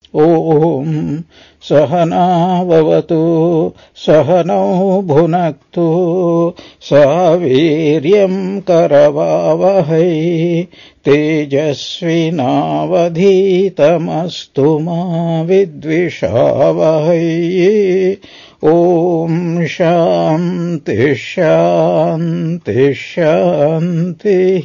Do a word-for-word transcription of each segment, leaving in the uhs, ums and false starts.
ॐ सहनाववतु सहनौ भुनक्तु सह वीर्यम् करवावहै तेजस्विनावधीतमस्तु मा विद्विषावहै। ॐ शान्ति शान्ति शान्तिः।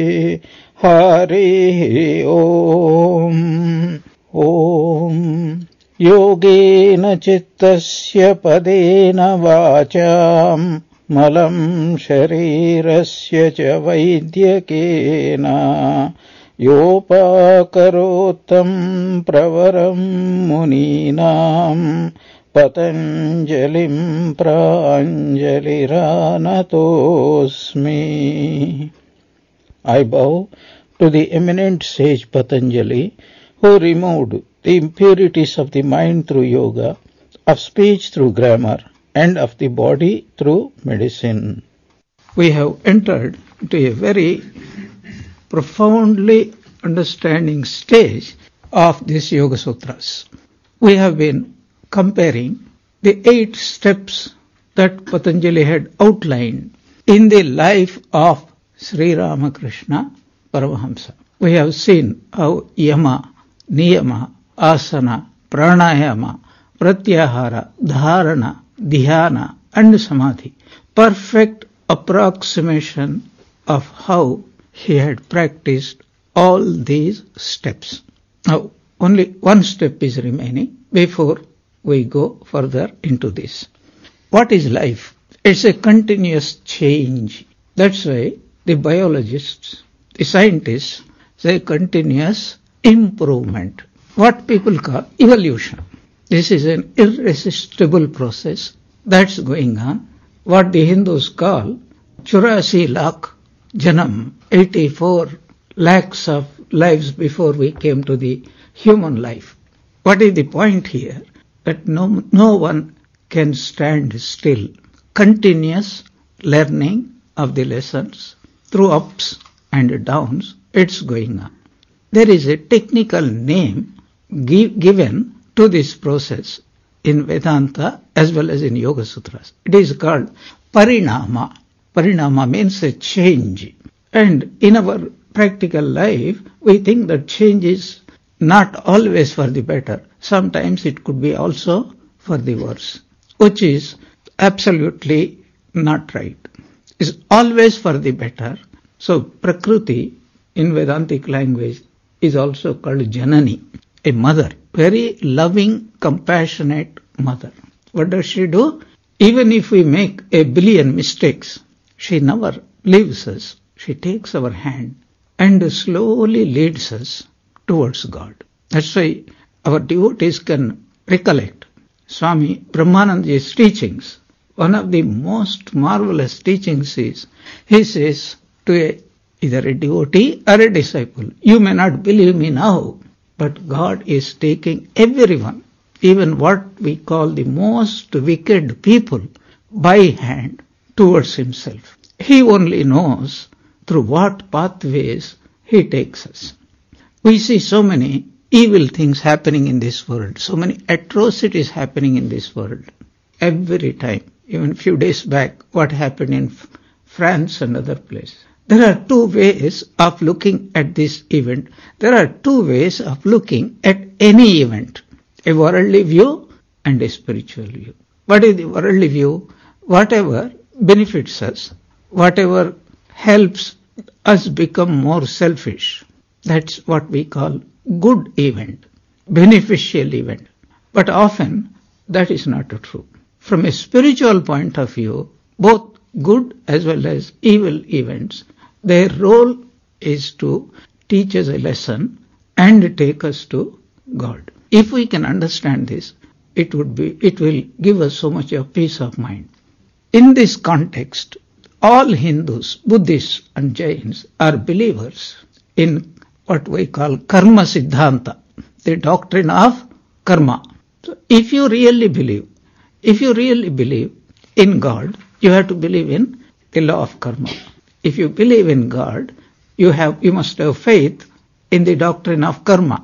हरिः ॐ। ॐ योगेन चित्तस्य पदेन वाचाम् मलम् शरीरस्य च वैद्यकेन योपाकरोत्तम् प्रवरम् मुनीनाम् पतञ्जलिम् प्राञ्जलिरानतोऽस्मि। I bow to the eminent sage Patanjali, who removed the impurities of the mind through yoga, of speech through grammar, and of the body through medicine. We have entered into a very profoundly understanding stage of these Yoga Sutras. We have been comparing the eight steps that Patanjali had outlined in the life of Sri Ramakrishna Paramahamsa. We have seen how Yama, Niyama, Asana, Pranayama, Pratyahara, Dharana, Dhyana and Samadhi, perfect approximation of how he had practiced all these steps. Now, only one step is remaining before we go further into this. What is life? It's a continuous change. That's why the biologists, the scientists say continuous improvement. What people call evolution. This is an irresistible process that's going on. What the Hindus call churasi lakh janam, eighty-four lakhs of lives before we came to the human life. What is the point here? That no, no one can stand still. Continuous learning of the lessons through ups and downs, it's going on. There is a technical name give, given to this process in Vedanta as well as in Yoga Sutras. It is called parinama. Parinama means a change. And in our practical life, we think that change is not always for the better. Sometimes it could be also for the worse, which is absolutely not right. It's always for the better. So Prakriti in Vedantic language is also called Janani, a mother, very loving, compassionate mother. What does she do? Even if we make a billion mistakes, she never leaves us. She takes our hand and slowly leads us towards God. That's why our devotees can recollect Swami Brahmananda's teachings. One of the most marvelous teachings is, he says to a, either a devotee or a disciple, you may not believe me now, but God is taking everyone, even what we call the most wicked people, by hand towards himself. He only knows through what pathways he takes us. We see so many evil things happening in this world, so many atrocities happening in this world. Every time, even a few days back, what happened in France and other places. There are two ways of looking at this event. There are two ways of looking at any event. A worldly view and a spiritual view. What is the worldly view? Whatever benefits us, whatever helps us become more selfish, that's what we call good event, beneficial event. But often that is not true. From a spiritual point of view, both good as well as evil events, their role is to teach us a lesson and take us to God. If we can understand this, it would be, it will give us so much of peace of mind. In this context, all Hindus, Buddhists and Jains are believers in what we call karma siddhanta, the doctrine of karma. So if you really believe, if you really believe in God, you have to believe in the law of karma. If you believe in God, you have, you must have faith in the doctrine of karma,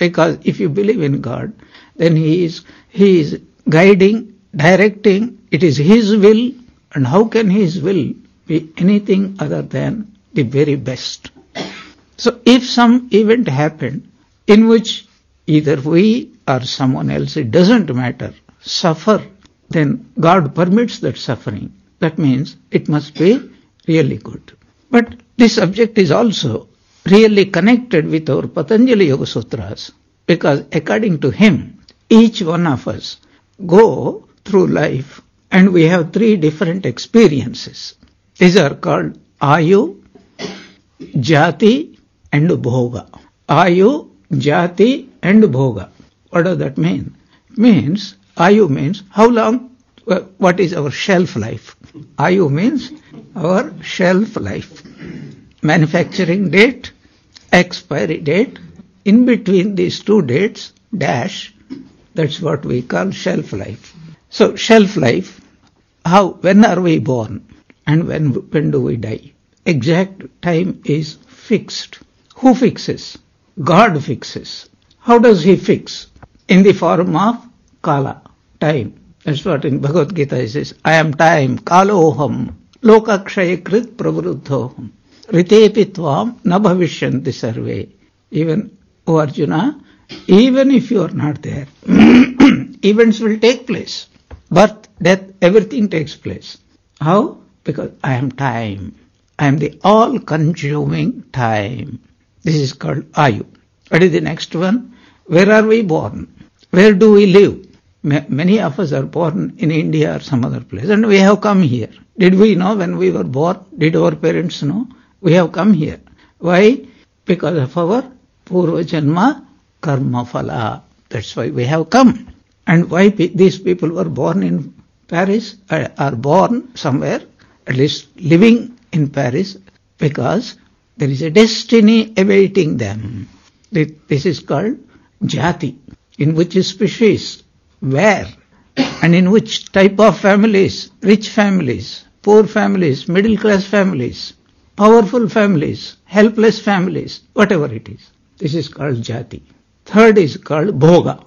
Because if you believe in God, then He is, He is guiding, directing, it is His will, and how can His will be anything other than the very best? So if some event happened in which either we or someone else, it doesn't matter, suffer, then God permits that suffering. That means it must be really good. But this subject is also really connected with our Patanjali Yoga Sutras, because according to him, each one of us go through life and we have three different experiences. These are called Ayu, Jati and Bhoga. Ayu, Jati and Bhoga. What does that mean? It means, Ayu means how long, what is our shelf life? Ayu means our shelf life. Manufacturing date, expiry date, in between these two dates, dash, that's what we call shelf life. So shelf life, how, when are we born and when, when do we die? Exact time is fixed. Who fixes? God fixes. How does He fix? In the form of Kala, time. That's what in Bhagavad Gita it says, I am time, Kaloham, Lokakshayakrit pravruddhoham, Ritepi tvam na bhavishyanti sarve. Even, O Arjuna, even if you are not there, events will take place. Birth, death, everything takes place. How? Because I am time. I am the all-consuming time. This is called Ayu. What is the next one? Where are we born? Where do we live? Ma- many of us are born in India or some other place, and we have come here. Did we know when we were born? Did our parents know? We have come here. Why? Because of our Purva Janma Karma Phala. That's why we have come. And why pe- these people were born in Paris, uh, are born somewhere, at least living in Paris, because there is a destiny awaiting them. This is called Jati. In which species, where, and in which type of families, rich families, poor families, middle class families, powerful families, helpless families, whatever it is. This is called Jati. Third is called Bhoga.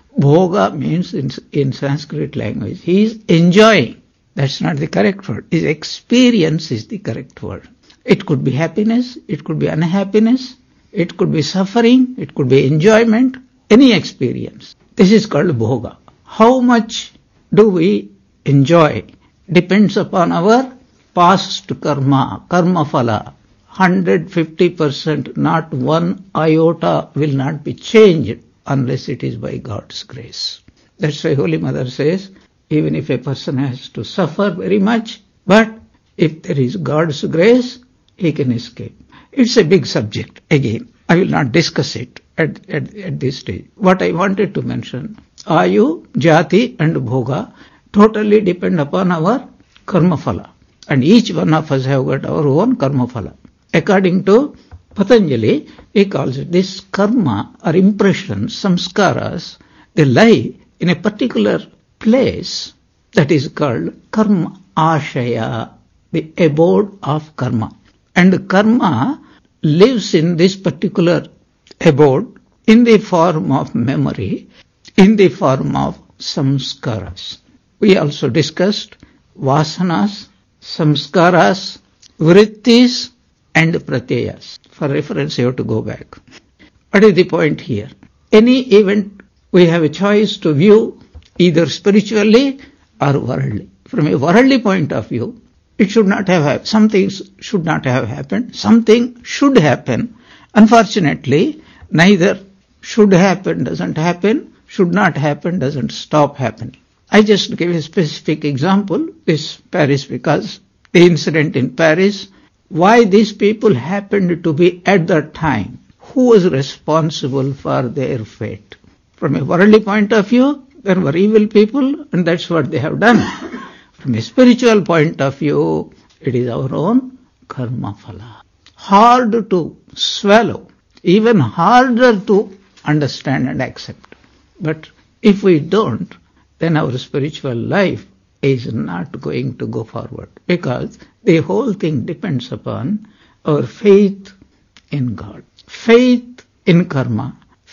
Bhoga means in, in Sanskrit language, he is enjoying. That's not the correct word. His experience is the correct word. It could be happiness, it could be unhappiness, it could be suffering, it could be enjoyment, any experience. This is called Bhoga. How much do we enjoy depends upon our past karma, karma phala. one hundred fifty percent, not one iota will not be changed unless it is by God's grace. That's why Holy Mother says, even if a person has to suffer very much, but if there is God's grace, he can escape. It's a big subject. Again, I will not discuss it at, at, at this stage. What I wanted to mention, Ayu, Jati and Bhoga totally depend upon our karma phala. And each one of us have got our own karma phala. According to Patanjali, he calls it this karma or impressions, samskaras, they lie in a particular place that is called karma ashaya, the abode of karma. And karma lives in this particular abode in the form of memory, in the form of samskaras. We also discussed vasanas, samskaras, vrittis and pratyayas. For reference, you have to go back. What is the point here? Any event we have a choice to view either spiritually or worldly. From a worldly point of view, it should not have happened. Some things should not have happened. Something should happen. Unfortunately, neither should happen doesn't happen, should not happen doesn't stop happening. I just give a specific example, this Paris, because the incident in Paris, why these people happened to be at that time, who was responsible for their fate. From a worldly point of view, there were evil people and that's what they have done. From a spiritual point of view, it is our own karma phala. Hard to swallow, even harder to understand and accept. But if we don't, then our spiritual life is not going to go forward, because the whole thing depends upon our faith in God, faith in karma,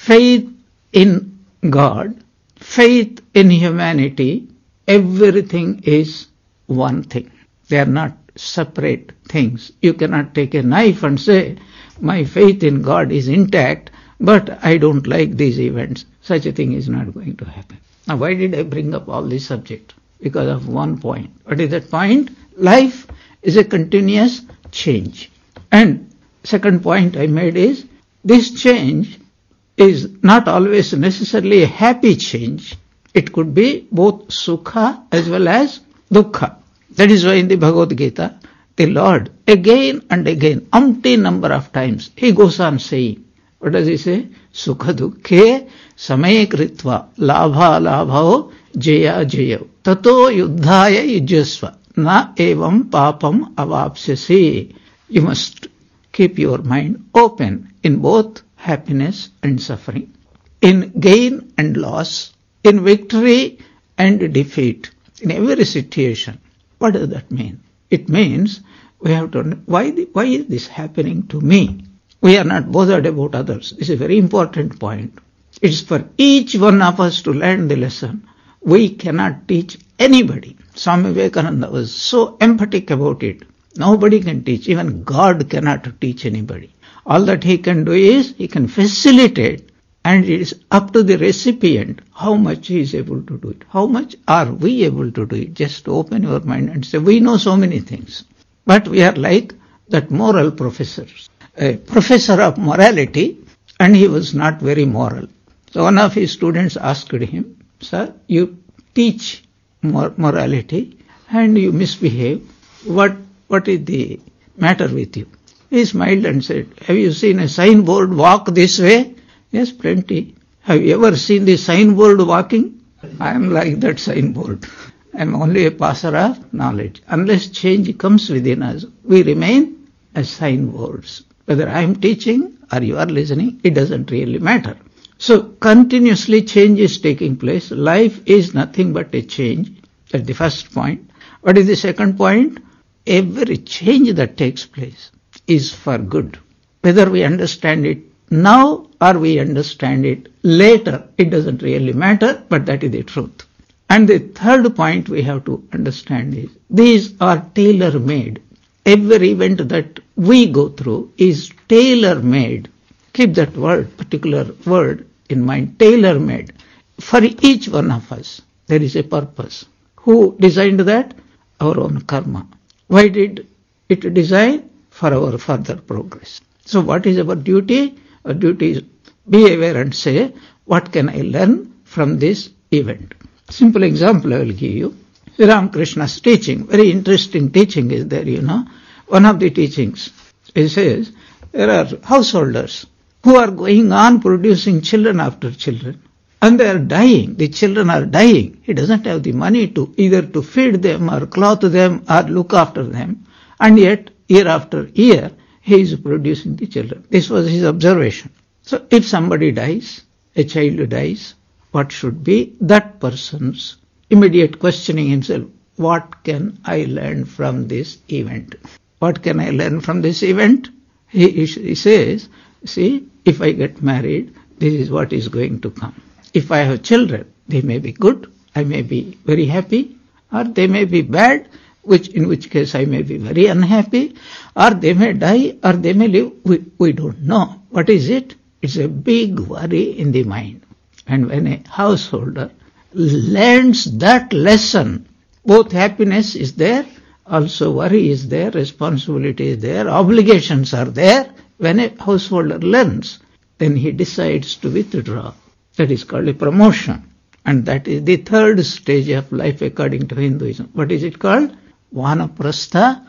faith in God, faith in humanity, everything is one thing. They are not separate things. You cannot take a knife and say, my faith in God is intact, but I don't like these events. Such a thing is not going to happen. Now, why did I bring up all this subject? Because of one point. What is that point? Life is a continuous change. And second point I made is, this change is not always necessarily a happy change. It could be both sukha as well as dukkha. That is why in the Bhagavad Gita, the Lord, again and again, umpteen number of times, he goes on saying, what does he say? Sukha dukkhe samaye kritva labha labhao jaya jaya tato yuddhaya yujasva na evam papam avapsyasi. You must keep your mind open in both happiness and suffering, in gain and loss, in victory and defeat, in every situation. What does that mean? It means we have to, why, the, why is this happening to me? We are not bothered about others. This is a very important point. It's for each one of us to learn the lesson. We cannot teach anybody. Swami Vivekananda was so emphatic about it. Nobody can teach. Even God cannot teach anybody. All that he can do is, he can facilitate, and it is up to the recipient how much he is able to do it. How much are we able to do it? Just open your mind and say, we know so many things. But we are like that moral professor, a professor of morality, and he was not very moral. So one of his students asked him, sir, you teach mor- morality and you misbehave. What What is the matter with you? He smiled and said, have you seen a signboard, walk this way? Yes, plenty. Have you ever seen the signboard walking? I am like that signboard. I am only a passer of knowledge. Unless change comes within us, we remain as signboards. Whether I am teaching or you are listening, it doesn't really matter. So continuously change is taking place. Life is nothing but a change. That's the first point. What is the second point? Every change that takes place is for good. Whether we understand it now or we understand it later, it doesn't really matter, but that is the truth. And the third point we have to understand is, these are tailor-made. Every event that we go through is tailor-made. Keep that word, particular word in mind, tailor-made. For each one of us, there is a purpose. Who designed that? Our own karma. Why did it design? For our further progress. So what is our duty? Our duty is be aware and say, what can I learn from this event? Simple example I will give you. Sri Ramakrishna's teaching, very interesting teaching is there, you know. One of the teachings, he says, there are householders who are going on producing children after children, and they are dying. The children are dying. He doesn't have the money to either to feed them or clothe them or look after them, and yet year after year he is producing the children. This was his observation. So if somebody dies, a child dies, what should be that person's immediate questioning himself? What can I learn from this event? What can I learn from this event? He, he says, see, if I get married, this is what is going to come. If I have children, they may be good, I may be very happy, or they may be bad, which in which case I may be very unhappy, or they may die, or they may live. We, we don't know. What is it? It's a big worry in the mind. And when a householder learns that lesson, both happiness is there, also worry is there, responsibility is there, obligations are there. When a householder learns, then he decides to withdraw. That is called a promotion. And that is the third stage of life according to Hinduism. What is it called? Vanaprastha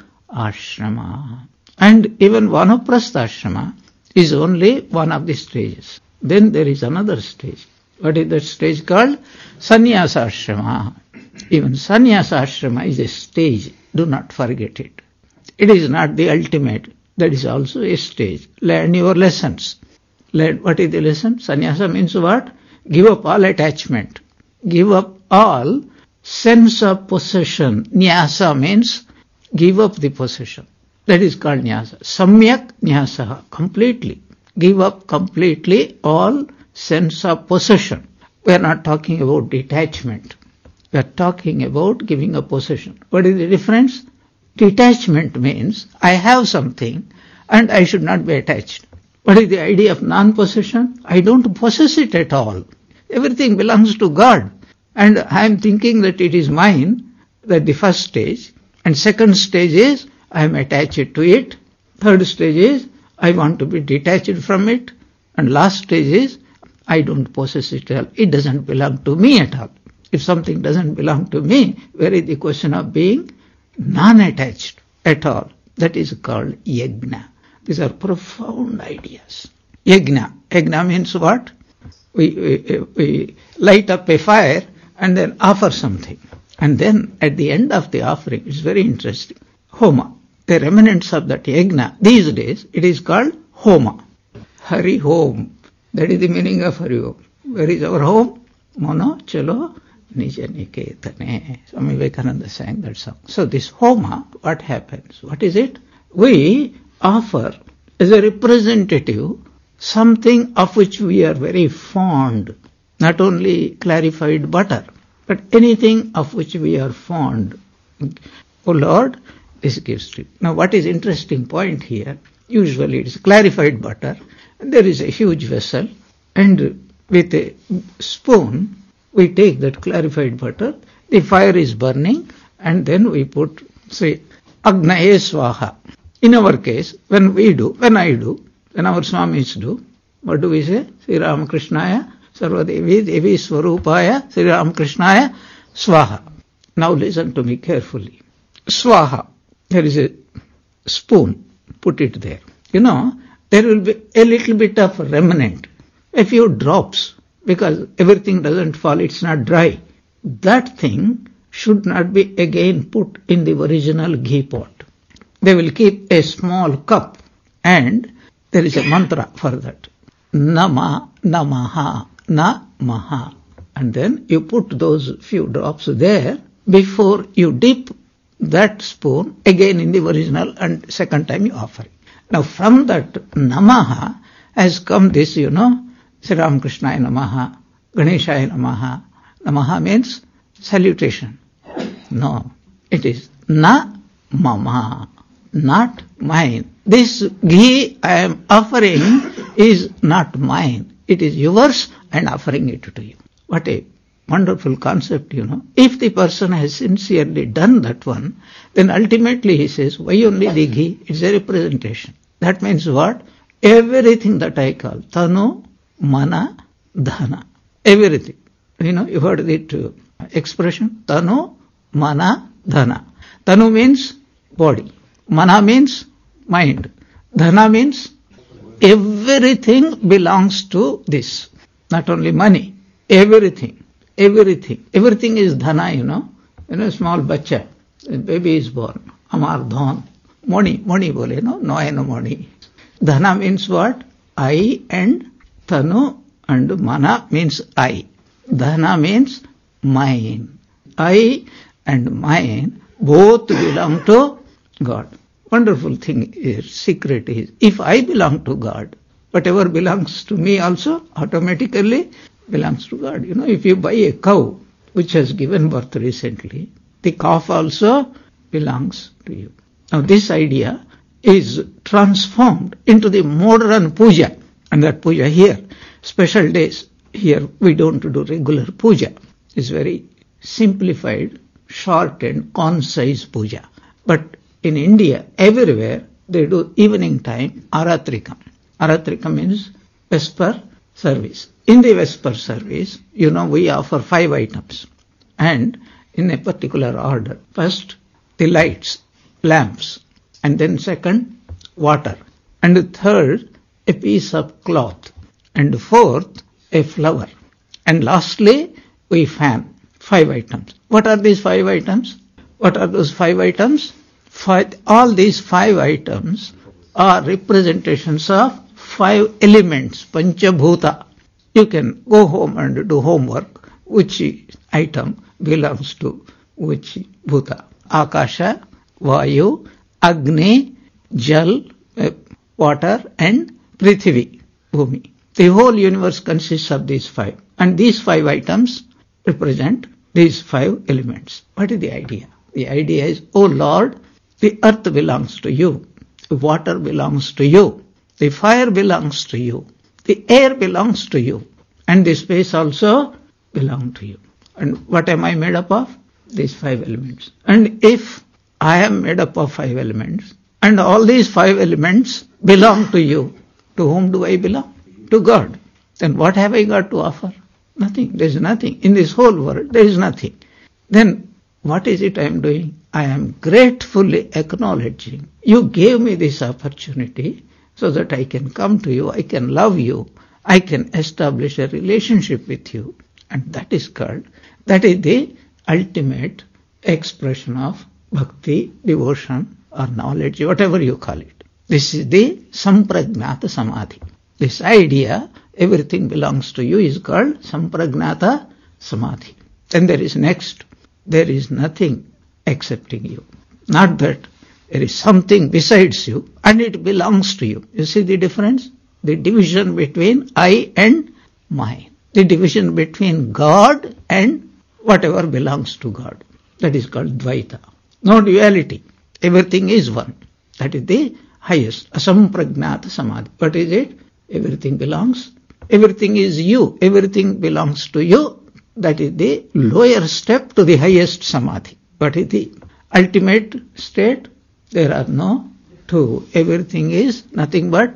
ashrama. And even Vanaprastha ashrama is only one of the stages. Then there is another stage. What is that stage called? Sannyasa ashrama. Even sannyasa ashrama is a stage. Do not forget it. It is not the ultimate. That is also a stage. Learn your lessons. Learn what is the lesson? Sannyasa means what? Give up all attachment. Give up all sense of possession. Nyasa means give up the possession. That is called nyasa. Samyak nyasa. Completely. Give up completely all sense of possession. We are not talking about detachment. We are talking about giving a possession. What is the difference? Detachment means I have something and I should not be attached. What is the idea of non-possession? I don't possess it at all. Everything belongs to God. And I am thinking that it is mine, that the first stage. And second stage is I am attached to it. Third stage is I want to be detached from it. And last stage is I don't possess it at all. It doesn't belong to me at all. If something doesn't belong to me, where is the question of being non-attached at all? That is called yajna. These are profound ideas. Yajna. Yajna means what? We, we, we light up a fire and then offer something. And then at the end of the offering, it's very interesting. Homa. The remnants of that yajna, these days, it is called homa. Hari Hom. That is the meaning of Hari Om. Where is our home? Mono Chalo Nija Niketane. Swami Vivekananda sang that song. So this homa, what happens? What is it? We offer as a representative something of which we are very fond. Not only clarified butter, but anything of which we are fond. Oh Lord, this gives to you. Now what is interesting point here? Usually it is clarified butter. And there is a huge vessel. And with a spoon, we take that clarified butter. The fire is burning. And then we put, say, Agnaye Swaha. In our case, when we do, when I do, when our Swamis do, what do we say? Sri Ramakrishnaya, Sarvadevi, Devi Swarupaya, Sri Ramakrishnaya, Swaha. Now listen to me carefully. Swaha. There is a spoon. Put it there. You know, there will be a little bit of remnant. A few drops. Because everything doesn't fall. It's not dry. That thing should not be again put in the original ghee pot. They will keep a small cup. And there is a mantra for that. Nama, Namaha, Namaha. And then you put those few drops there before you dip that spoon again in the original and second time you offer it. Now from that Namaha has come this, you know, Sri Ramakrishnaya Namaha, Ganeshaya Namaha. Namaha means salutation. No, it is Na Mama, not mine. This ghee I am offering is not mine. It is yours and offering it to you. What a wonderful concept, you know. If the person has sincerely done that one, then ultimately he says, why only the ghee? It's a representation. That means what? Everything that I call Tanu, Mana, Dhana. Everything. You know, you heard it uh, expression. Tanu, Mana, Dhana. Tanu means body. Mana means mind. Dhana means everything belongs to this. Not only money. Everything. Everything. Everything is dhana, you know. You know, small bacha. The baby is born. Amar dhan. Moni. Moni bole, no? No, no moni. Dhana means what? I and Tanu and Mana means I. Dhana means mine. I and mine both belong to God. Wonderful thing is, secret is, if I belong to God, whatever belongs to me also automatically belongs to God. You know, if you buy a cow which has given birth recently, the calf also belongs to you. Now this idea is transformed into the modern puja. And that puja here, special days, here we don't do regular puja. It's very simplified, short and concise puja. But in India, everywhere, they do evening time Aratrikam. Aratrikam means Vesper service. In the Vesper service, you know, we offer five items. And in a particular order. First, the lights, lamps. And then second, water. And the third, a piece of cloth. And fourth, a flower. And lastly, we fan. Five items. What are these five items? What are those five items? Five, all these five items are representations of five elements, Panchabhuta. You can go home and do homework. Which item belongs to which bhuta? Akasha, Vayu, Agni, Jal, uh, water, and Prithvi, Bhumi. The whole universe consists of these five. And these five items represent these five elements. What is the idea? The idea is, oh Lord, the earth belongs to you. The water belongs to you. The fire belongs to you. The air belongs to you. And the space also belongs to you. And what am I made up of? These five elements. And if I am made up of five elements, and all these five elements belong to you, to whom do I belong? To God. Then what have I got to offer? Nothing. There is nothing. In this whole world, there is nothing. Then what is it I am doing? I am gratefully acknowledging you gave me this opportunity so that I can come to you, I can love you, I can establish a relationship with you. And that is called, that is the ultimate expression of bhakti, devotion or knowledge, whatever you call it. This is the sampragnata samadhi. This idea, everything belongs to you, is called sampragnata samadhi. Then there is next, there is nothing excepting you. Not that there is something besides you and it belongs to you. You see the difference? The division between I and mine. The division between God and whatever belongs to God. That is called Dvaita. No duality. Everything is one. That is the highest. Asampragnata samadhi. What is it? Everything belongs. Everything is you. Everything belongs to you. That is the lower step to the highest samadhi. What is the ultimate state? There are no two. Everything is nothing but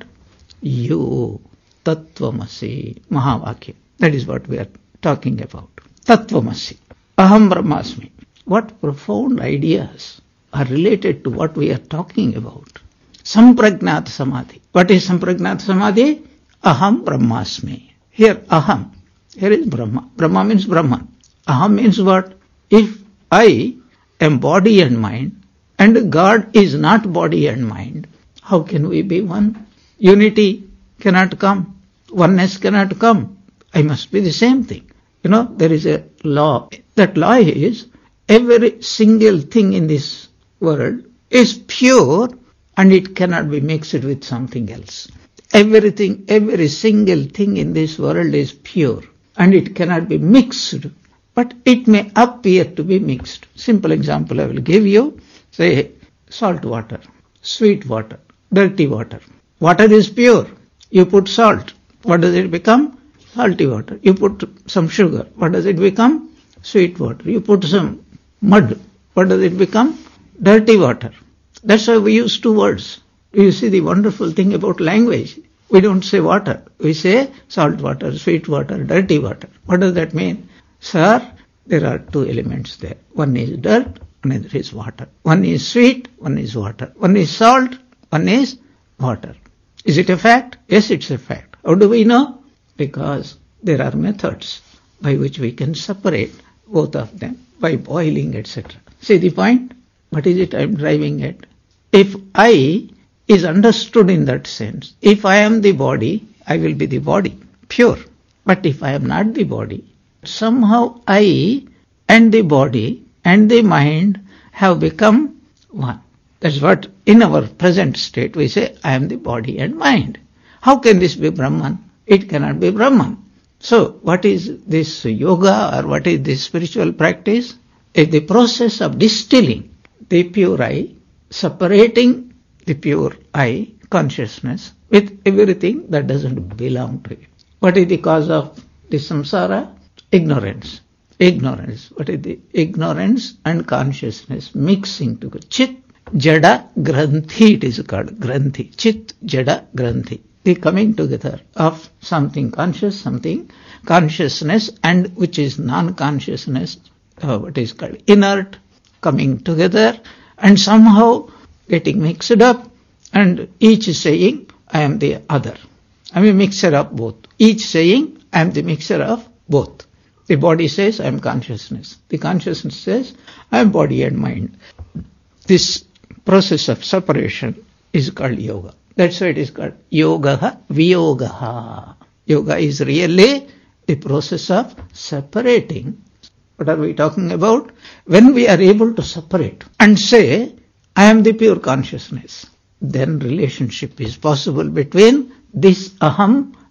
you. Tattvamasi. Mahavakya. That is what we are talking about. Tattvamasi. Aham Brahmasmi. What profound ideas are related to what we are talking about. Sampragnata samadhi. What is Sampragnata samadhi? Aham Brahmasmi. Here Aham. Here is Brahma. Brahma means Brahman. Aham means what? If I am body and mind, and God is not body and mind, how can we be one? Unity cannot come. Oneness cannot come. I must be the same thing. You know, there is a law. That law is, every single thing in this world is pure and it cannot be mixed with something else. Everything, every single thing in this world is pure and it cannot be mixed, but it may appear to be mixed. Simple example I will give you. Say salt water, sweet water, dirty water. Water is pure. You put salt. What does it become? Salty water. You put some sugar. What does it become? Sweet water. You put some mud. What does it become? Dirty water. That's why we use two words. You see the wonderful thing about language. We don't say water. We say salt water, sweet water, dirty water. What does that mean? Sir, there are two elements there. One is dirt, another is water. One is sweet, one is water. One is salt, one is water. Is it a fact? Yes, it's a fact. How do we know? Because there are methods by which we can separate both of them by boiling, et cetera. See the point? What is it I am driving at? If I is understood in that sense, if I am the body, I will be the body, pure. But if I am not the body, somehow I and the body and the mind have become one. That's what in our present state we say, I am the body and mind. How can this be Brahman? It cannot be Brahman. So what is this yoga or what is this spiritual practice? It's the process of distilling the pure I, separating the pure I, consciousness, with everything that doesn't belong to it. What is the cause of the samsara? Ignorance. Ignorance. What is the ignorance and consciousness mixing together? Chit, jada, granthi it is called. Granthi. Chit, jada, granthi. The coming together of something conscious, something consciousness, and which is non-consciousness, uh, what is called inert, coming together and somehow getting mixed up, and each is saying, I am the other. I am a mixture of both. Each saying, I am the mixture of both. The body says, I am consciousness. The consciousness says, I am body and mind. This process of separation is called yoga. That's why it is called yogaha viyogaha. Yoga is really the process of separating. What are we talking about? When we are able to separate and say, I am the pure consciousness, then relationship is possible between this aham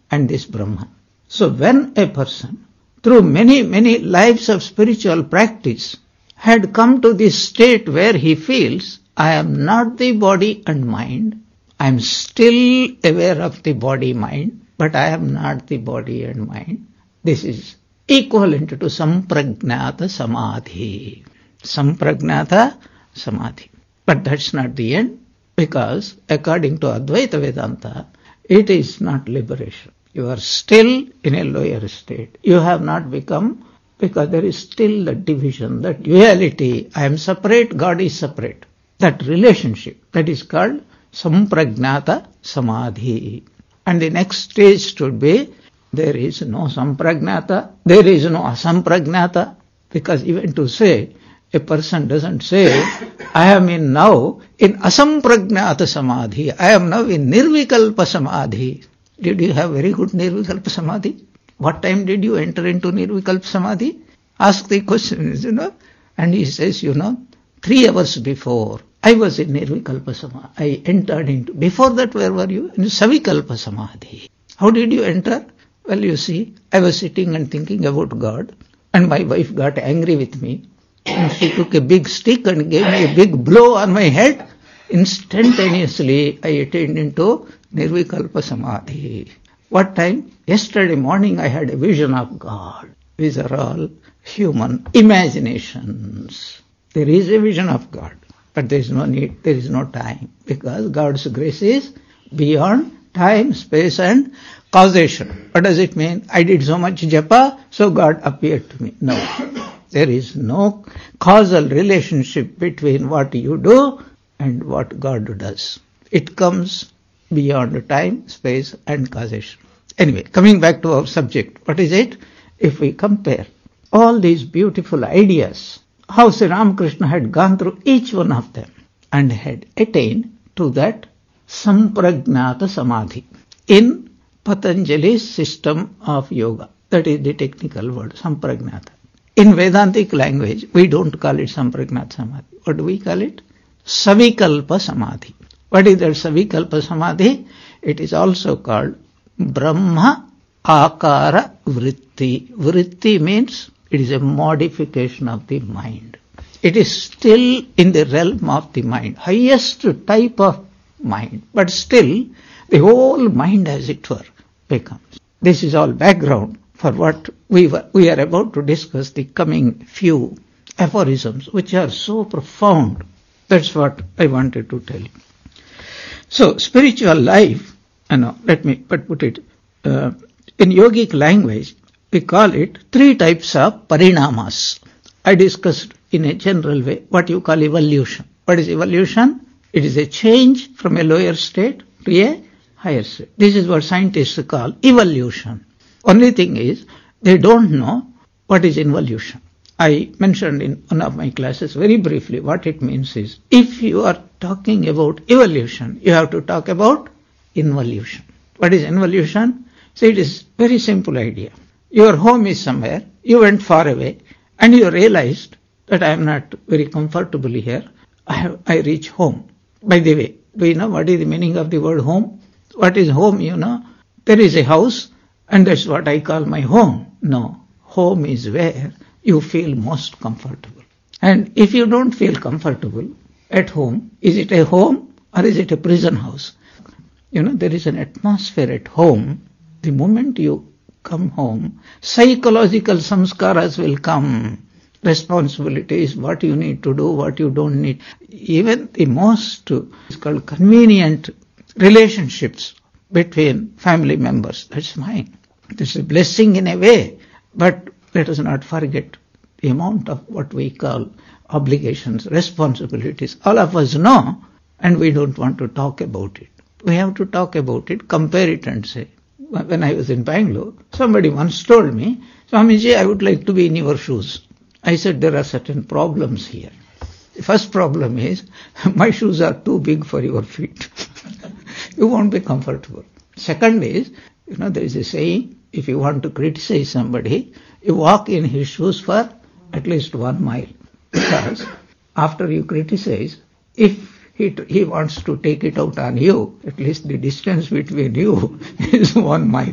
and this Brahman. So when a person, through many, many lives of spiritual practice, had come to this state where he feels, I am not the body and mind, I am still aware of the body-mind, but I am not the body and mind. This is equivalent to Sampragnata Samadhi. Sampragnata Samadhi. But that's not the end, because according to Advaita Vedanta, it is not liberation. You are still in a lower state. You have not become, because there is still the division, that duality, I am separate, God is separate. That relationship, that is called Sampragnata Samadhi. And the next stage should be, there is no Sampragnata, there is no Asampragnata, because even to say, a person doesn't say, I am in now in Asampragnata Samadhi, I am now in Nirvikalpa Samadhi. Did you have very good Nirvikalpa Samadhi? What time did you enter into Nirvikalpa Samadhi? Ask the question, you know. And he says, you know, three hours before, I was in Nirvikalpa Samadhi. I entered into, before that where were you? In Savikalpa Samadhi. How did you enter? Well, you see, I was sitting and thinking about God, and my wife got angry with me, and she took a big stick and gave me a big blow on my head. Instantaneously, I attained into Nirvikalpa Samadhi. What time? Yesterday morning I had a vision of God. These are all human imaginations. There is a vision of God, but there is no need, there is no time, because God's grace is beyond time, space and causation. What does it mean? I did so much japa, so God appeared to me. No. There is no causal relationship between what you do and what God does. It comes beyond time, space and causation. Anyway, coming back to our subject, what is it? If we compare all these beautiful ideas, how Sri Ramakrishna had gone through each one of them and had attained to that Sampragnata Samadhi in Patanjali's system of yoga. That is the technical word, Sampragnata. In Vedantic language, we don't call it Sampragnata Samadhi. What do we call it? Savikalpa Samadhi. What is that Savikalpa Samadhi? It is also called Brahma Akara Vritti. Vritti means it is a modification of the mind. It is still in the realm of the mind, highest type of mind, but still the whole mind, as it were, becomes. This is all background for what we were, we are about to discuss, the coming few aphorisms, which are so profound. That's what I wanted to tell you. So, spiritual life, you know, let me put it, uh, in yogic language, we call it three types of parinamas. I discussed in a general way what you call evolution. What is evolution? It is a change from a lower state to a higher state. This is what scientists call evolution. Only thing is, they don't know what is involution. I mentioned in one of my classes very briefly what it means is, if you are talking about evolution, you have to talk about involution. What is involution? So it is very simple idea. Your home is somewhere, you went far away, and you realized that I am not very comfortable here. I, have, I reach home. By the way, do you know what is the meaning of the word home? What is home, you know? There is a house, and that's what I call my home. No, home is where you feel most comfortable. And if you don't feel comfortable at home, is it a home or is it a prison house? You know, there is an atmosphere at home. The moment you come home, psychological samskaras will come. Responsibilities, what you need to do, what you don't need. Even the most, it's called convenient relationships between family members. That's mine. This is a blessing in a way, but let us not forget the amount of what we call obligations, responsibilities. All of us know, and we don't want to talk about it. We have to talk about it, compare it and say. When I was in Bangalore, somebody once told me, Swamiji, I would like to be in your shoes. I said, there are certain problems here. The first problem is, my shoes are too big for your feet. You won't be comfortable. Second is, you know, there is a saying, if you want to criticize somebody, you walk in his shoes for at least one mile. Because after you criticize, if He, he wants to take it out on you. At least the distance between you is one mile.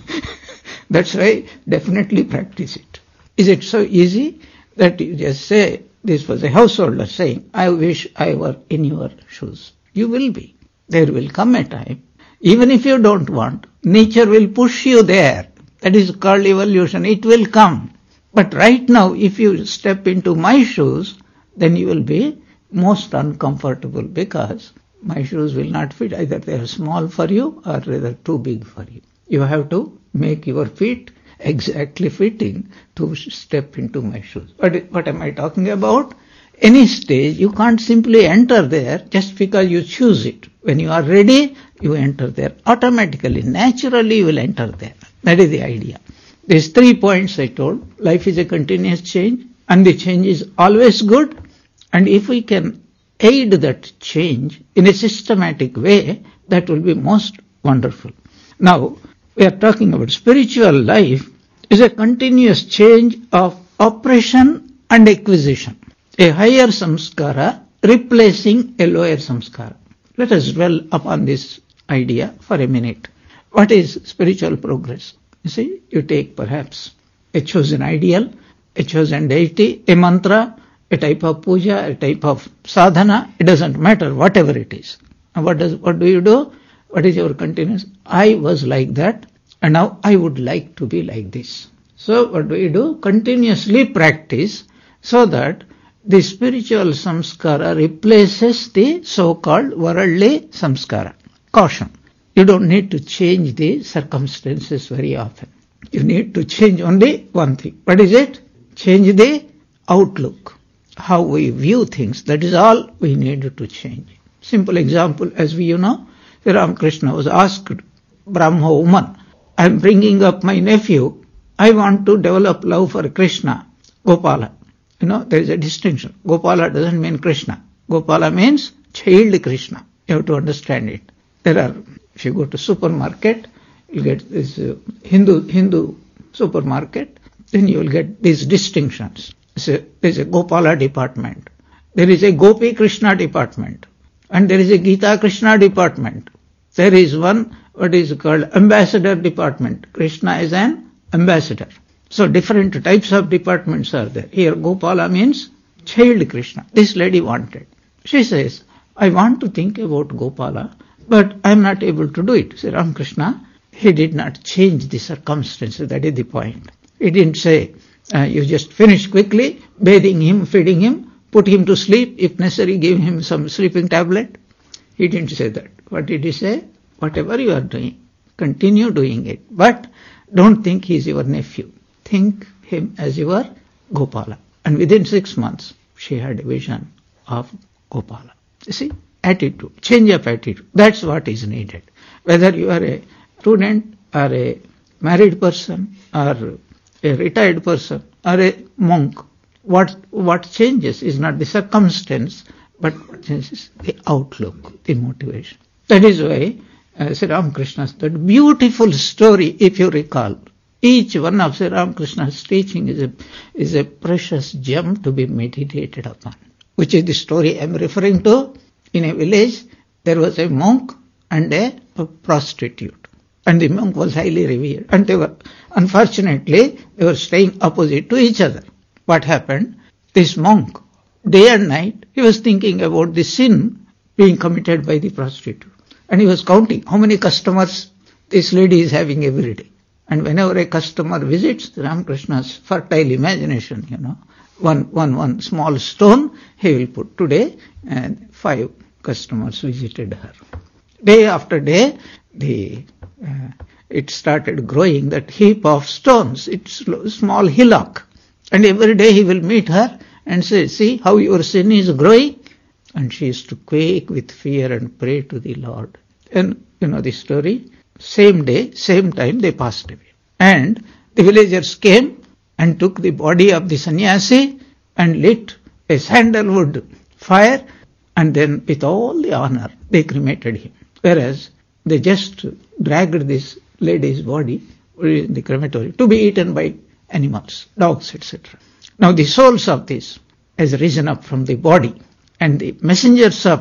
That's why definitely practice it. Is it so easy that you just say, this was a householder saying, I wish I were in your shoes. You will be. There will come a time, even if you don't want, nature will push you there. That is called evolution. It will come. But right now, if you step into my shoes, then you will be most uncomfortable because my shoes will not fit. Either they are small for you or rather too big for you. You have to make your feet exactly fitting to step into my shoes. But what am I talking about? Any stage, you can't simply enter there just because you choose it. When you are ready, you enter there. Automatically, naturally you will enter there. That is the idea. These three points I told. Life is a continuous change and the change is always good. And if we can aid that change in a systematic way, that will be most wonderful. Now, we are talking about spiritual life is a continuous change of oppression and acquisition. A higher samskara replacing a lower samskara. Let us dwell upon this idea for a minute. What is spiritual progress? You see, you take perhaps a chosen ideal, a chosen deity, a mantra, a type of puja, a type of sadhana, it doesn't matter, whatever it is. And what does, what do you do? What is your continuous? I was like that, and now I would like to be like this. So what do you do? Continuously practice so that the spiritual samskara replaces the so-called worldly samskara. Caution. You don't need to change the circumstances very often. You need to change only one thing. What is it? Change the outlook. How we view things. That is all we need to change. Simple example, as we you know, Ramakrishna was asked, Brahma woman, I am bringing up my nephew. I want to develop love for Krishna, Gopala. You know, there is a distinction. Gopala doesn't mean Krishna. Gopala means child Krishna. You have to understand it. There are, if you go to supermarket, you get this uh, Hindu Hindu supermarket, then you will get these distinctions. There is a Gopala department. There is a Gopi Krishna department. And there is a Gita Krishna department. There is one, what is called ambassador department. Krishna is an ambassador. So different types of departments are there. Here Gopala means child Krishna. This lady wanted. She says, I want to think about Gopala, but I am not able to do it. Sri Ramakrishna, he did not change the circumstances. That is the point. He didn't say, uh, you just finish quickly, bathing him, feeding him, put him to sleep, if necessary give him some sleeping tablet. He didn't say that. What did he say? Whatever you are doing, continue doing it. But don't think he is your nephew. Think him as your Gopala. And within six months, she had a vision of Gopala. You see, attitude, change of attitude. That's what is needed. Whether you are a student or a married person or a retired person or a monk, what what changes is not the circumstance, but what changes the outlook, the motivation. That is why uh, Sri Ramakrishna's that beautiful story, if you recall, each one of Sri Ramakrishna's teaching is a is a precious gem to be meditated upon. Which is the story I am referring to. In a village, there was a monk and a, a prostitute. And the monk was highly revered. And they were, unfortunately, they were staying opposite to each other. What happened? This monk, day and night, he was thinking about the sin being committed by the prostitute. And he was counting how many customers this lady is having every day. And whenever a customer visits, Ramakrishna's fertile imagination, you know, one, one, one small stone, he will put today, and five customers visited her. Day after day, the uh, it started growing, that heap of stones, it's small hillock. And every day he will meet her and say, see how your sin is growing. And she used to quake with fear and pray to the Lord. And you know the story, same day, same time they passed away. And the villagers came and took the body of the sannyasi and lit a sandalwood fire, and then with all the honor they cremated him. Whereas they just dragged this lady's body in the crematory to be eaten by animals, dogs, et cetera. Now the souls of this has risen up from the body, and the messengers of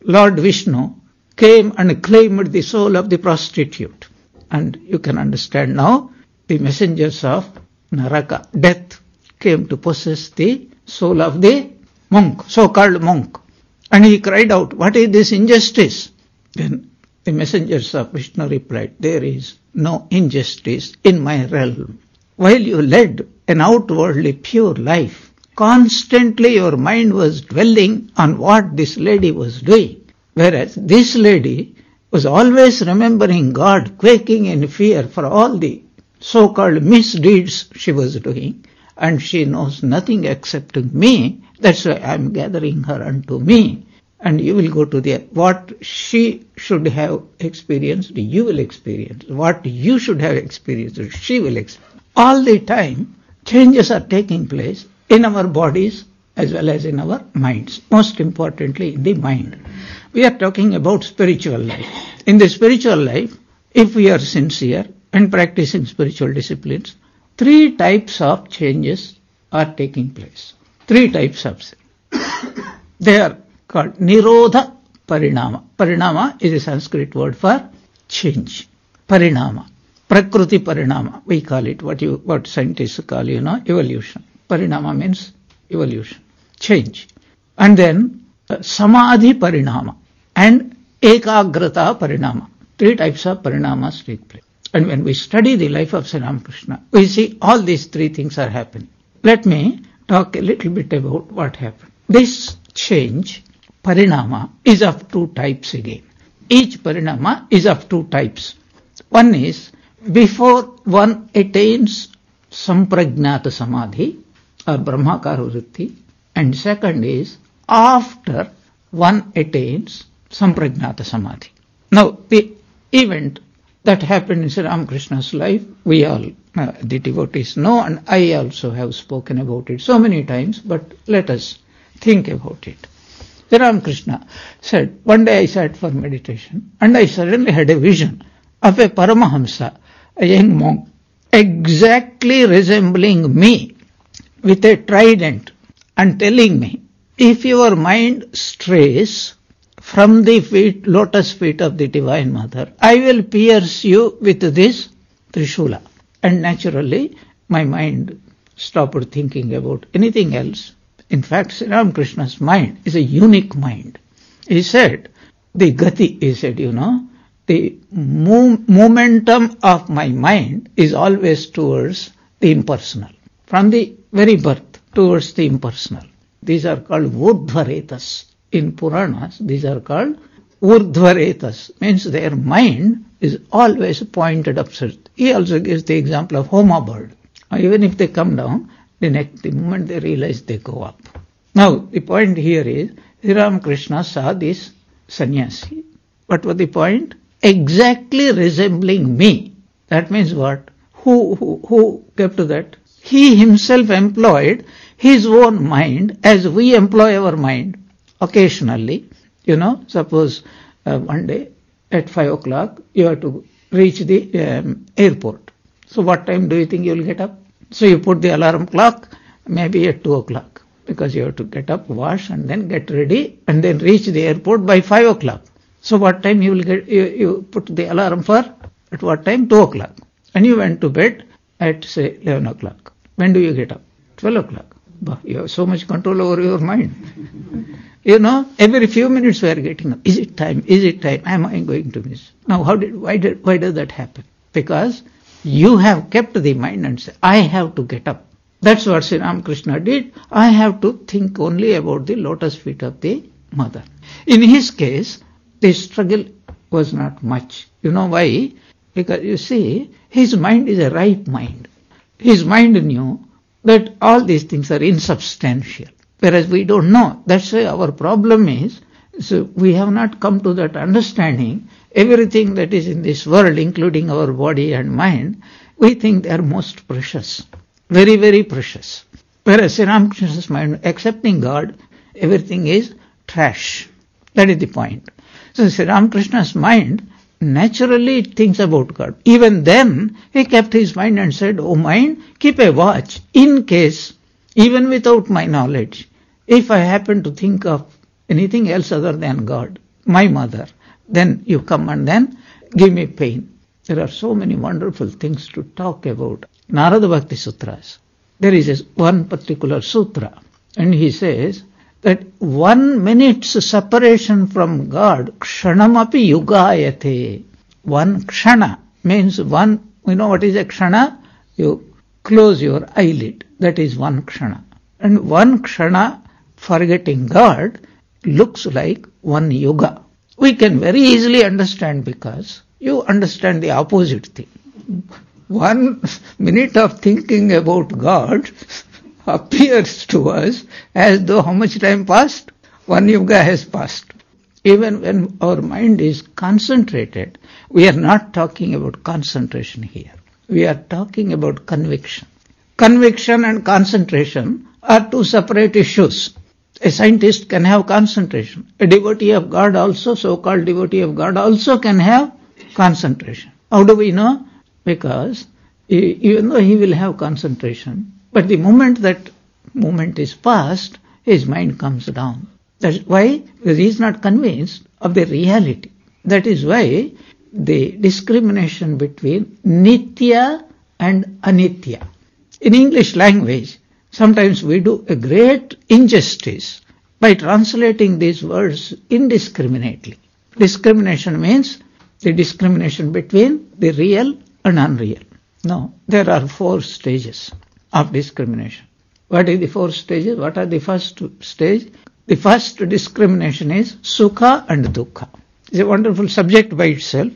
Lord Vishnu came and claimed the soul of the prostitute. And you can understand now, the messengers of Naraka, death, came to possess the soul of the monk, so-called monk. And he cried out, what is this injustice? Then the messengers of Vishnu replied, there is no injustice in my realm. While you led an outwardly pure life, constantly your mind was dwelling on what this lady was doing. Whereas this lady was always remembering God, quaking in fear for all the so-called misdeeds she was doing. And she knows nothing except me. That's why I am gathering her unto me. And you will go to the, what she should have experienced, you will experience. What you should have experienced, she will experience. All the time, changes are taking place in our bodies as well as in our minds. Most importantly, in the mind. We are talking about spiritual life. In the spiritual life, if we are sincere and practicing spiritual disciplines, three types of changes are taking place. Three types of they are called Nirodha Parinama. Parinama is a Sanskrit word for change. Parinama. Prakriti Parinama, we call it, what you what scientists call, you know, evolution. Parinama means evolution, change. And then uh, Samadhi Parinama and Ekagrata Parinama. Three types of parinamas take place. And when we study the life of Sri Ramakrishna, we see all these three things are happening. Let me talk a little bit about what happened. This change, parinama, is of two types again. Each parinama is of two types. One is before one attains sampragnata samadhi or brahmakara vritti, and second is after one attains sampragnata samadhi. Now, the event that happened in Sri Ramakrishna's life, we all, uh, the devotees know, and I also have spoken about it so many times, but let us think about it. Sri Ramakrishna said, one day I sat for meditation, and I suddenly had a vision of a Paramahamsa, a young monk, exactly resembling me, with a trident, and telling me, if your mind strays from the feet, lotus feet of the Divine Mother, I will pierce you with this Trishula. And naturally, my mind stopped thinking about anything else. In fact, Sri Ramakrishna's mind is a unique mind. He said, the gati, he said, you know, the mo- momentum of my mind is always towards the impersonal. From the very birth, towards the impersonal. These are called Urdhvaretas. In Puranas, these are called Urdhvaretas, means their mind is always pointed upwards. He also gives the example of Homa bird. Even if they come down, the next the moment they realize they go up. Now, the point here is, Sri Ramakrishna saw this sannyasi. What was the point? Exactly resembling me. That means what? Who, who, who kept that? He himself employed his own mind as we employ our mind. Occasionally, you know, suppose uh, one day at five o'clock you have to reach the um, airport. So what time do you think you will get up? So you put the alarm clock maybe at two o'clock because you have to get up, wash and then get ready and then reach the airport by five o'clock. So what time you will get, you, you put the alarm for? At what time? two o'clock. And you went to bed at say eleven o'clock. When do you get up? twelve o'clock. Bah, you have so much control over your mind. You know, every few minutes we are getting up. Is it time? Is it time? Am I going to miss? Now, how did, why did, why does that happen? Because you have kept the mind and said, I have to get up. That's what Sri Ramakrishna did. I have to think only about the lotus feet of the mother. In his case, the struggle was not much. You know why? Because you see, his mind is a ripe mind. His mind knew that all these things are insubstantial. Whereas we don't know. That's why our problem is, so we have not come to that understanding. Everything that is in this world, including our body and mind, we think they are most precious. Very, very precious. Whereas Sri Ramakrishna's mind, accepting God, everything is trash. That is the point. So Sri Ramakrishna's mind naturally thinks about God. Even then, he kept his mind and said, oh mind, keep a watch in case, even without my knowledge, if I happen to think of anything else other than God, my mother. Then you come and then give me pain. There are so many wonderful things to talk about. Narada Bhakti Sutras. There is a, one particular sutra, and he says that one minute's separation from God, kshanamapi yugayate. One kshana means one, you know what is a kshana? You close your eyelid. That is one kshana. And one kshana forgetting God looks like one yuga. We can very easily understand because you understand the opposite thing. One minute of thinking about God appears to us as though how much time passed? One yuga has passed. Even when our mind is concentrated, we are not talking about concentration here. We are talking about conviction. Conviction and concentration are two separate issues. A scientist can have concentration. A devotee of God also, so-called devotee of God also can have concentration. How do we know? Because even though he will have concentration, but the moment that moment is past, his mind comes down. That's why he is not convinced of the reality. That is why the discrimination between nitya and anitya. In English language, sometimes we do a great injustice by translating these words indiscriminately. Discrimination means the discrimination between the real and unreal. No, there are four stages of discrimination. What is the four stages? What are the first stage? The first discrimination is sukha and dukkha. It's a wonderful subject by itself.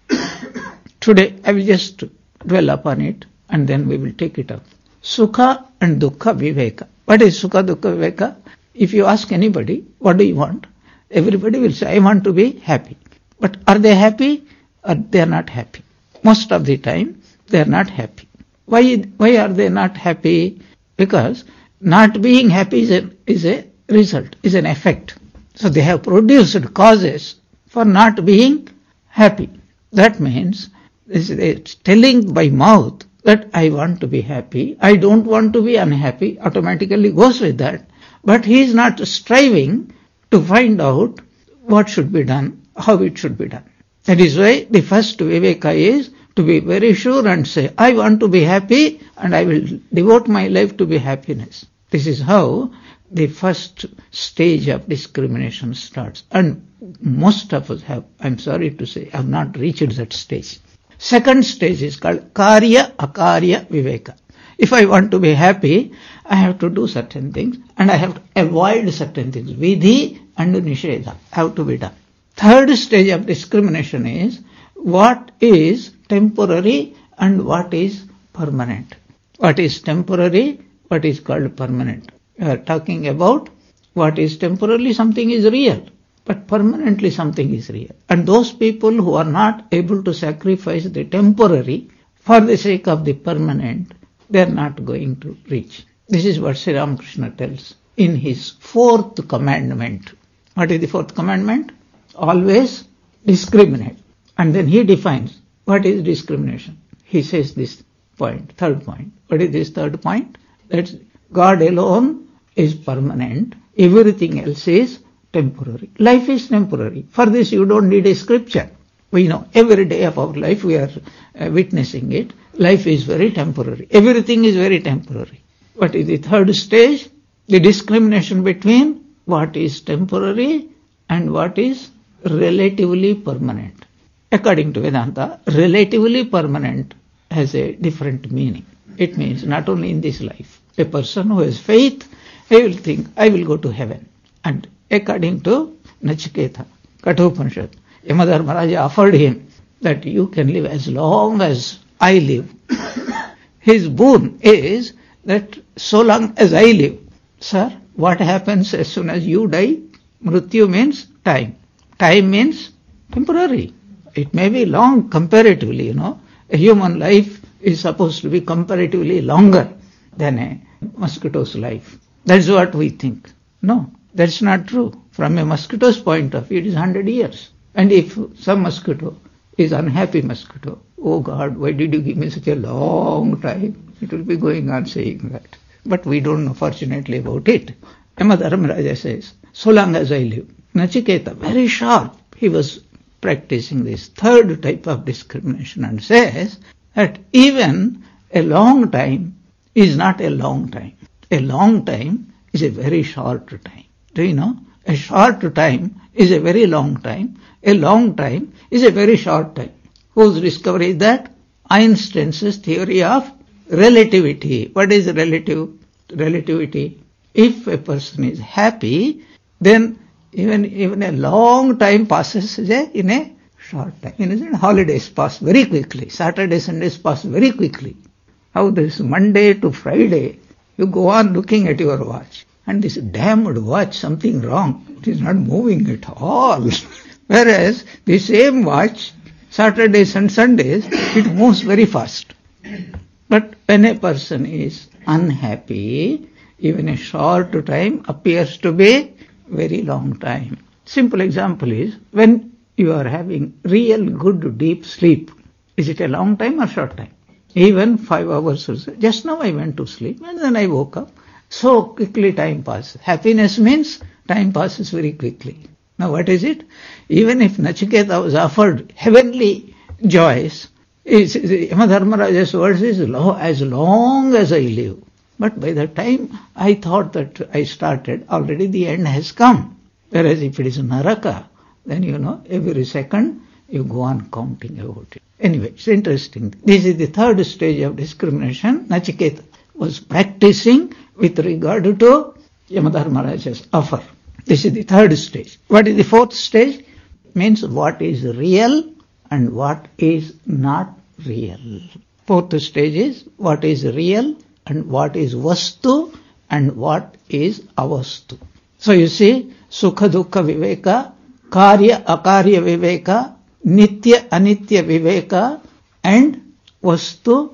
Today I will just dwell upon it and then we will take it up. Sukha and dukkha viveka. What is sukha dukkha viveka? If you ask anybody, what do you want? Everybody will say, I want to be happy. But are they happy or they are not happy? Most of the time, they are not happy. Why, why are they not happy? Because not being happy is a, is a result, is an effect. So they have produced causes for not being happy. That means it's telling by mouth that I want to be happy, I don't want to be unhappy, automatically goes with that. But he is not striving to find out what should be done, how it should be done. That is why the first viveka is to be very sure and say, I want to be happy and I will devote my life to be happiness. This is how the first stage of discrimination starts. And most of us have, I'm sorry to say, have not reached that stage. Second stage is called karya akarya viveka. If I want to be happy, I have to do certain things and I have to avoid certain things. Vidhi and nishedha have to be done. Third stage of discrimination is what is temporary and what is permanent. What is temporary, what is called permanent. We are talking about what is temporarily something is real, but permanently something is real. And those people who are not able to sacrifice the temporary for the sake of the permanent, they are not going to reach. This is what Sri Ramakrishna tells in his fourth commandment. What is the fourth commandment? Always discriminate. And then he defines what is discrimination. He says this point, third point. What is this third point? That God alone is permanent. Everything else is temporary. Life is temporary. For this you don't need a scripture. We know every day of our life we are uh, witnessing it. Life is very temporary. Everything is very temporary. What is the third stage? The discrimination between what is temporary and what is relatively permanent. According to Vedanta, relatively permanent has a different meaning. It means not only in this life. A person who has faith, he will think, I will go to heaven. And according to Nachiketa, Kathopanishad, Yamadharmaraja offered him that you can live as long as I live. His boon is that so long as I live, sir, what happens as soon as you die? Mrityu means time. Time means temporary. It may be long comparatively, you know. A human life is supposed to be comparatively longer than a mosquito's life. That's what we think. No, that's not true. From a mosquito's point of view, it is one hundred years. And if some mosquito is unhappy mosquito, oh God, why did you give me such a long time? It will be going on saying that. But we don't know fortunately about it. Yamadharmaraja says, so long as I live. Nachiketa, very sharp. he was practicing this third type of discrimination and says that even a long time is not a long time. A long time is a very short time. Do you know? A short time is a very long time. A long time is a very short time. Whose discovery is that? Einstein's theory of relativity. What is relative relativity? If a person is happy, then even even a long time passes in a short time. You know, holidays pass very quickly. Saturday, Sundays pass very quickly. How this Monday to Friday, you go on looking at your watch. And this damned watch, something wrong. It is not moving at all. Whereas the same watch, Saturdays and Sundays, it moves very fast. But when a person is unhappy, even a short time appears to be very long time. Simple example is, when you are having real good deep sleep, is it a long time or short time? Even five hours or so. Just now I went to sleep and then I woke up. So quickly time passes. Happiness means time passes very quickly. Now what is it? Even if Nachiketa was offered heavenly joys, Yamadharmaraja's words is as long as I live. But by the time I thought that I started, already the end has come. Whereas if it is Naraka, then you know, every second you go on counting about it. Anyway, it's interesting. This is the third stage of discrimination Nachiketa was practicing with regard to Yamadharmaraja's offer. This is the third stage. What is the fourth stage? Means what is real and what is not real. Fourth stage is what is real and what is vastu and what is avastu. So you see, sukha dukkha viveka, karya akarya viveka, nitya anitya viveka, and vastu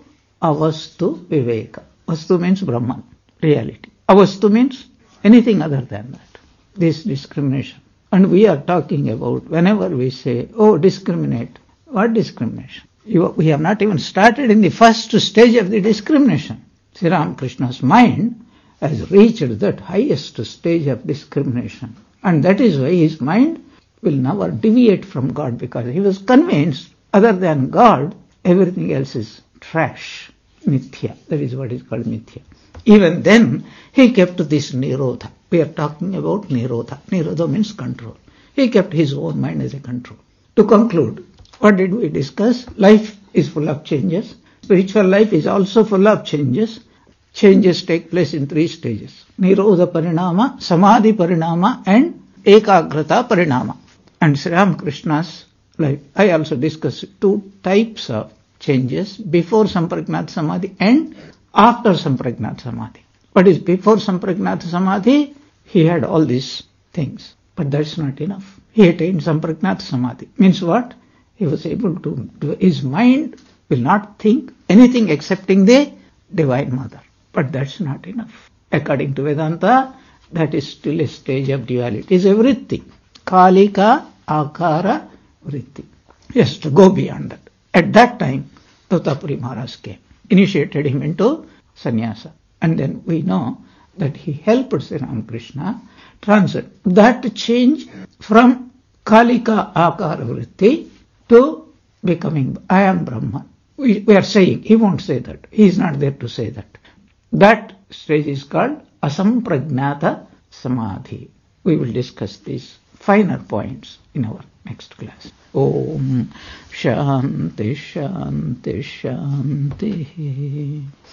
avastu viveka. Vastu means Brahman, reality. Avastu means anything other than that. This discrimination. And we are talking about, whenever we say, oh, discriminate. What discrimination? You, we have not even started in the first stage of the discrimination. Sri Ramakrishna's mind has reached that highest stage of discrimination. And that is why his mind will never deviate from God, because he was convinced, other than God, everything else is trash. Mithya. That is what is called mithya. Even then, he kept this nirodha. We are talking about nirodha. Nirodha means control. He kept his own mind as a control. To conclude, what did we discuss? Life is full of changes. Spiritual life is also full of changes. Changes take place in three stages. Nirodha parinama, samadhi parinama, and ekagrata parinama. And Sri Ramakrishna's life, I also discussed two types of changes, before Sampragnat Samadhi and after Sampragnat Samadhi. What is before Sampragnat Samadhi? He had all these things, but that's not enough. He attained Sampragnat Samadhi. Means what? He was able to, do, his mind will not think anything excepting the Divine Mother. But that's not enough. According to Vedanta, that is still a stage of duality. It is everything. Kalika, Akara, Vritti. Yes, to go beyond that. At that time, Totapuri Maharaj came, initiated him into sannyasa. And then we know that he helped Sri Ramakrishna transit that change from Kalika Akara Vritti to becoming I am Brahman. We, we are saying, he won't say that. He is not there to say that. That stage is called Asampragnata Samadhi. We will discuss these finer points in our next class. Om Shanti Shanti Shanti.